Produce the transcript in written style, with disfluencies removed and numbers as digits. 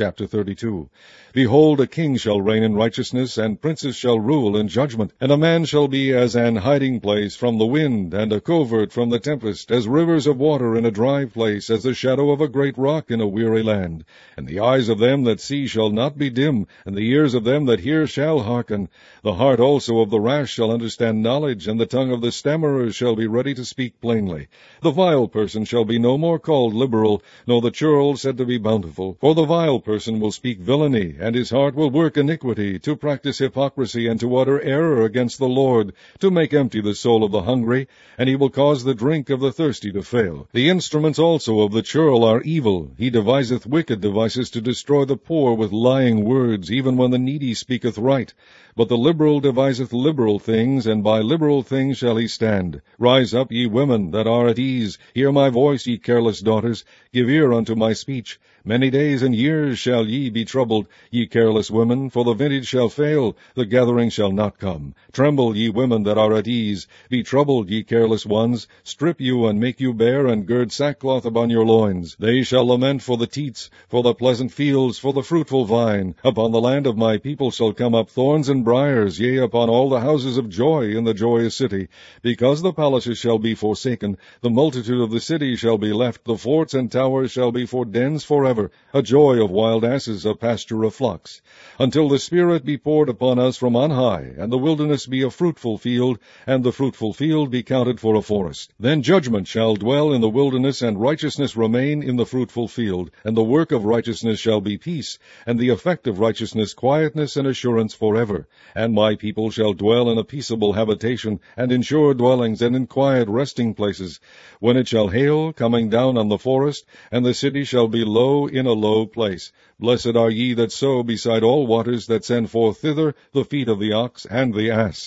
Chapter 32. Behold, a king shall reign in righteousness, and princes shall rule in judgment. And a man shall be as an hiding place from the wind, and a covert from the tempest, as rivers of water in a dry place, as the shadow of a great rock in a weary land. And the eyes of them that see shall not be dim, and the ears of them that hear shall hearken. The heart also of the rash shall understand knowledge, and the tongue of the stammerers shall be ready to speak plainly. The vile person shall be no more called liberal, nor the churl said to be bountiful. For the vile person will speak villainy, and his heart will work iniquity, to practice hypocrisy, and to utter error against the Lord, to make empty the soul of the hungry, and he will cause the drink of the thirsty to fail. The instruments also of the churl are evil. He deviseth wicked devices to destroy the poor with lying words, even when the needy speaketh right. But the liberal deviseth liberal things, and by liberal things shall he stand. Rise up, ye women that are at ease. Hear my voice, ye careless daughters. Give ear unto my speech. Many days and years shall ye be troubled, ye careless women, for the vintage shall fail, the gathering shall not come. Tremble, ye women that are at ease. Be troubled, ye careless ones. Strip you, and make you bare, and gird sackcloth upon your loins. They shall lament for the teats, for the pleasant fields, for the fruitful vine. Upon the land of my people shall come up thorns and briers, yea, upon all the houses of joy in the joyous city. Because the palaces shall be forsaken, the multitude of the city shall be left, the forts and towers shall be for dens forever, a joy of wild asses, a pasture of flocks. Until the Spirit be poured upon us from on high, and the wilderness be a fruitful field, and the fruitful field be counted for a forest. Then judgment shall dwell in the wilderness, and righteousness remain in the fruitful field, and the work of righteousness shall be peace, and the effect of righteousness quietness and assurance forever. And my people shall dwell in a peaceable habitation, and in sure dwellings, and in quiet resting places. When it shall hail, coming down on the forest, and the city shall be low in a low place. Blessed are ye that sow beside all waters, that send forth thither the feet of the ox and the ass.